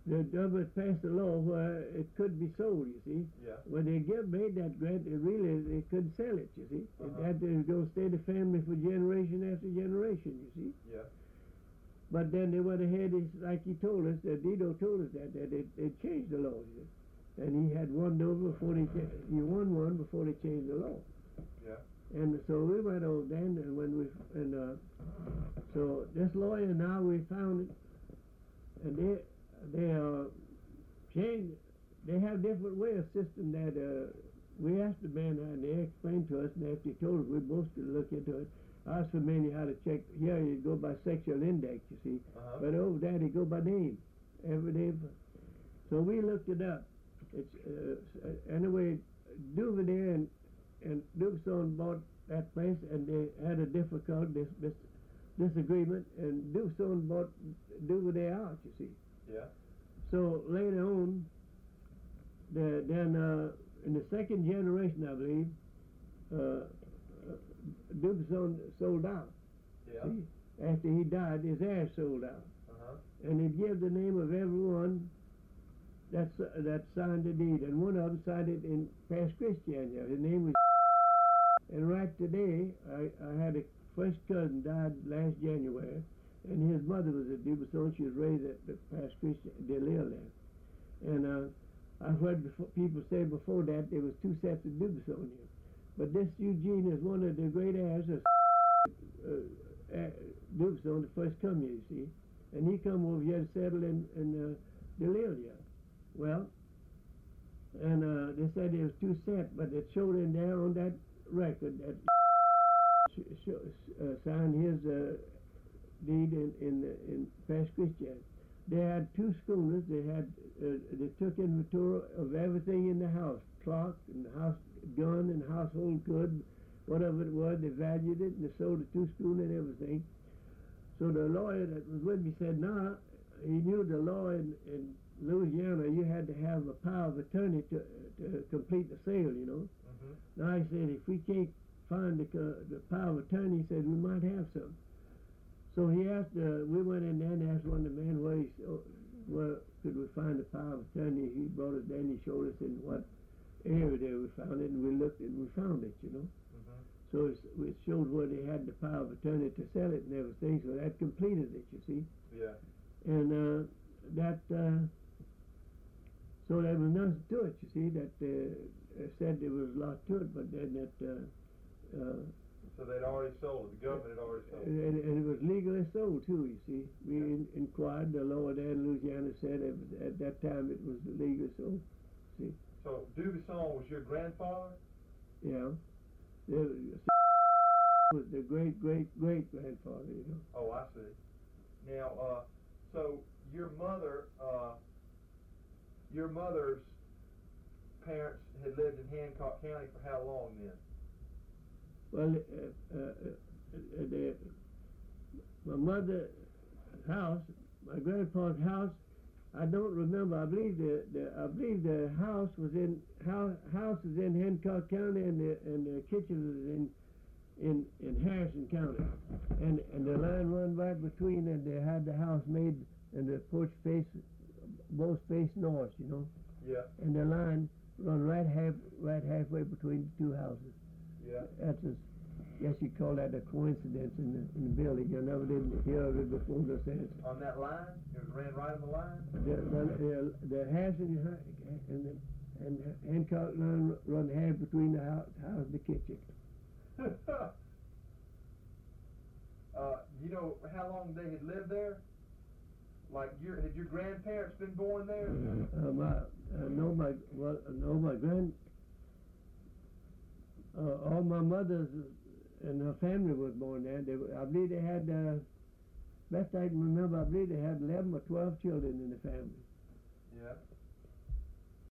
the government passed a law where it could be sold, you see. Yeah. When they made that grant, they couldn't sell it, you see. It had to go stay the family for generation after generation, you see. Yeah. But then they went ahead, like he told us, that Dido told us that they changed the law, you see. And he had won over before he won one before they changed the law. Yeah. And so we went over then, and so this lawyer now we found it, and they changed. They have different way of system that we asked the man, and they explained to us, and after he told us, we both to look into it. I was familiar how to check. Here you go by sexual index, you see, but over there they go by name, every name. So we looked it up. It's anyway, Duvalier and Dukeson bought that place, and they had a difficult disagreement, and Dukeson bought Duvalier out, you see. Yeah. So later on, then in the second generation, I believe, Dukeson sold out. Yeah. See? After he died, his heirs sold out, and he gave the name of everyone that signed the deed, and one of them signed it in past Christianity. His name was. And right today, I had a first cousin died last January, and his mother was a Dubuisson. She was raised at the past Christian. They lived there, and I've heard people say before that there was two sets of Dubuisson here, but this Eugene is one of the great heirs of Dubuisson, the first come here, you see, and he come over here to settle in Delilia. Well, and they said there was two sets, but it showed in there on that record that signed his deed in past Christian. They had two schooners. They took inventory of everything in the house, clock and house gun and household goods, whatever it was. They valued it, and they sold the two schooners and everything. So the lawyer that was with me said, "Nah, he knew the law in Louisiana. You had to have a power of attorney to complete the sale, you know." Now he said, if we can't find the power of attorney, he said we might have some. So he asked. We went in there and asked one of the men where could we find the power of attorney. He brought us there and he showed us in what area there we found it, and we looked and we found it, you know. So it showed where they had the power of attorney to sell it and everything. So that completed it, you see. Yeah. And so there was nothing to it, you see. That said there was a lot to it, but then that. So they'd already sold it. The government had already sold it. And it was legally sold too, you see. We inquired. The law there in Louisiana said at that time it was legally sold. See. So Dubuisson was your grandfather? Yeah. Was the great grandfather, you know. Oh, I see. Now, so your mother's parents had lived in Hancock County for how long then? Well, my mother's house, my grandpa's house, I don't remember. I believe the house was in Hancock County, and the kitchen was in Harrison County, and the line run right between, and they had the house made, and the porch both face north, you know. Yeah. And the line run right halfway between the two houses. Yeah. That's guess you call that a coincidence in the building. You never did hear of it before the sense. On that line, it ran right on the line. The Harrison and Hancock line run half between the house and the kitchen. You know how long they had lived there? Like had your grandparents been born there? All my mother's and her family was born there. I believe they had, best I can remember, I believe they had 11 or 12 children in the family. Yeah.